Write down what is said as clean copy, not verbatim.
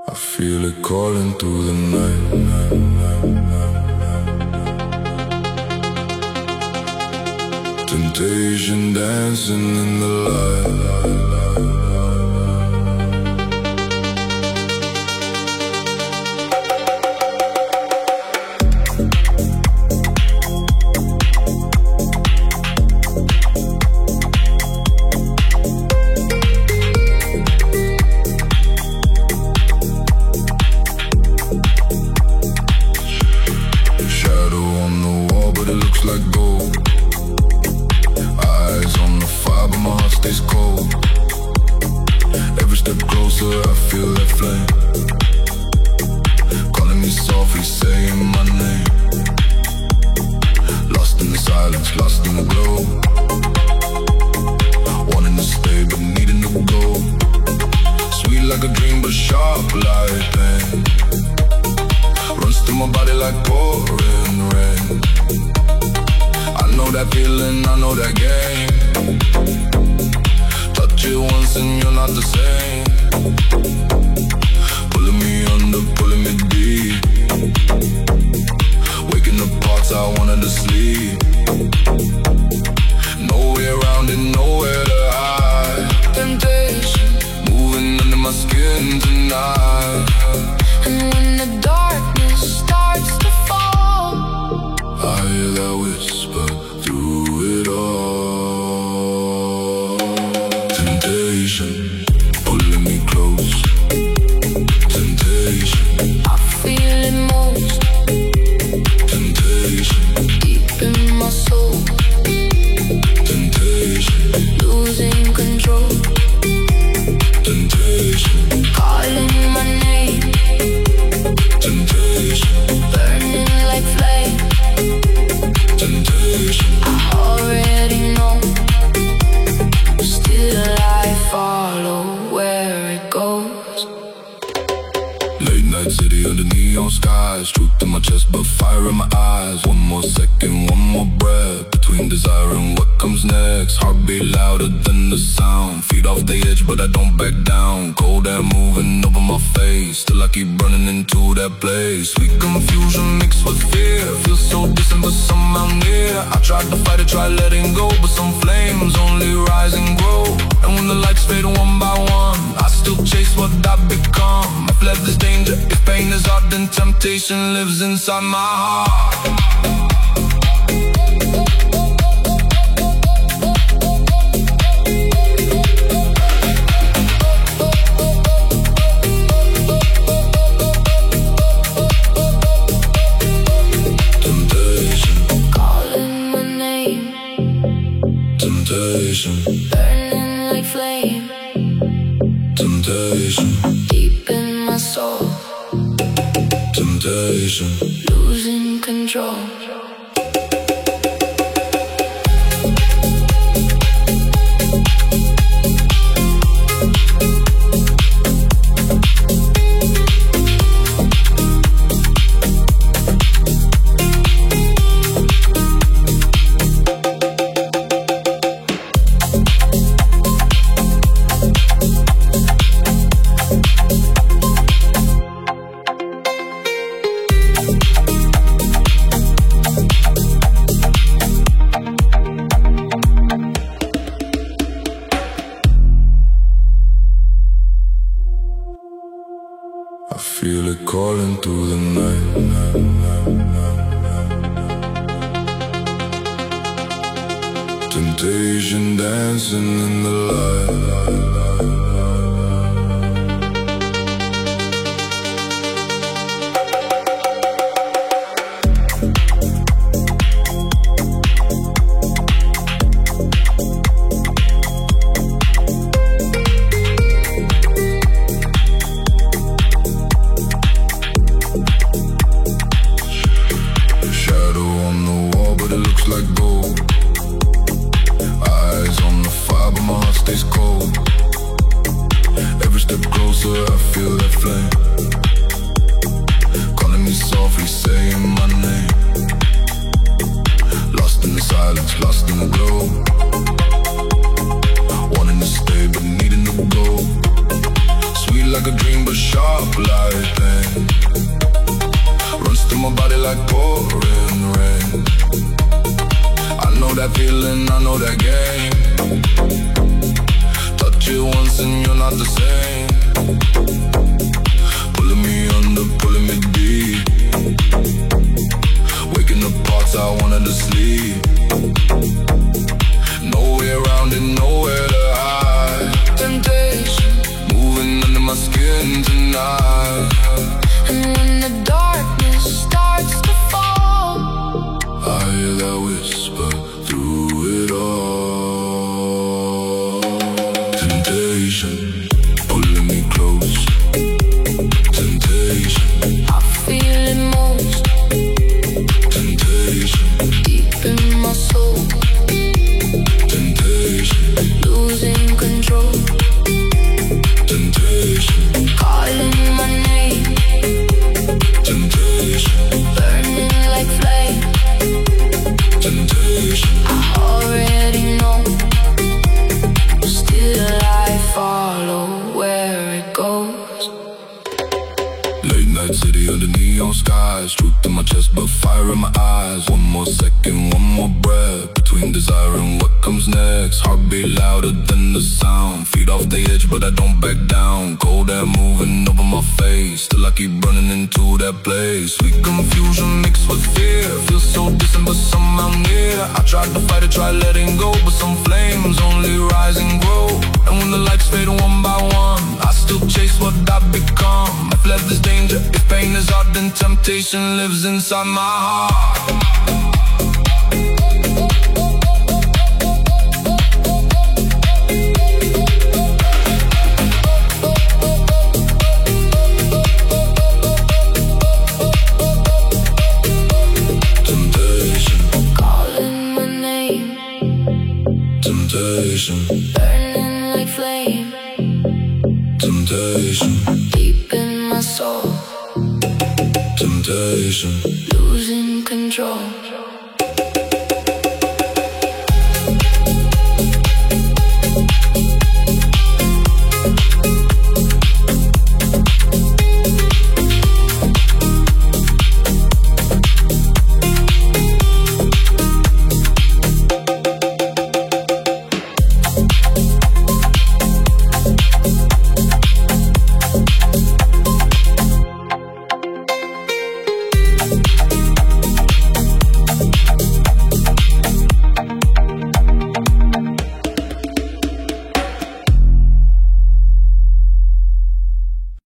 I feel it calling through the night. Temptation dancing in the light. Temptation lives inside my heart. Temptation, calling my name. Temptation, burning like flame. Temptation, deep in my soul. Temptation, losing control. I feel it calling through the night. Temptation dancing in the light. like a dream but sharp like pain. Runs through my body like pouring rain. I know that feeling, I know that game. Touch it once and you're not the same. Pulling me under, pulling me deep. Waking up parts I wanted to sleep. Nowhere around it, nowhere to hide. Temptation, moving under my skin tonight. And when the darkness starts to fall, I hear that whisper through it all. Temptation, pulling me close. Temptation, I feel it most temptation, deep in my soul. temptation, Losing control, temptation, calling my name, temptation, burning like flame. temptation. I already know, still I follow where it goes. Late night city under neon skies. Truth in my chest but fire in my eyes. One more second, one more breath. Between desire and what comes next. Heartbeat louder than the sound. Feet off the edge but I don't back down. Cold air moving over my face. Still I keep running into that place. Sweet confusion mixed with fear. Feel so distant but somehow near. I tried to fight it, tried letting go, but some flames only rise and grow. And when the lights fade one by one, I still chase what I've become. I've left this danger. If pain is hard, then temptation lives inside my heart. Temptation, Burning like flame, temptation, deep in my soul. temptation. Losing control.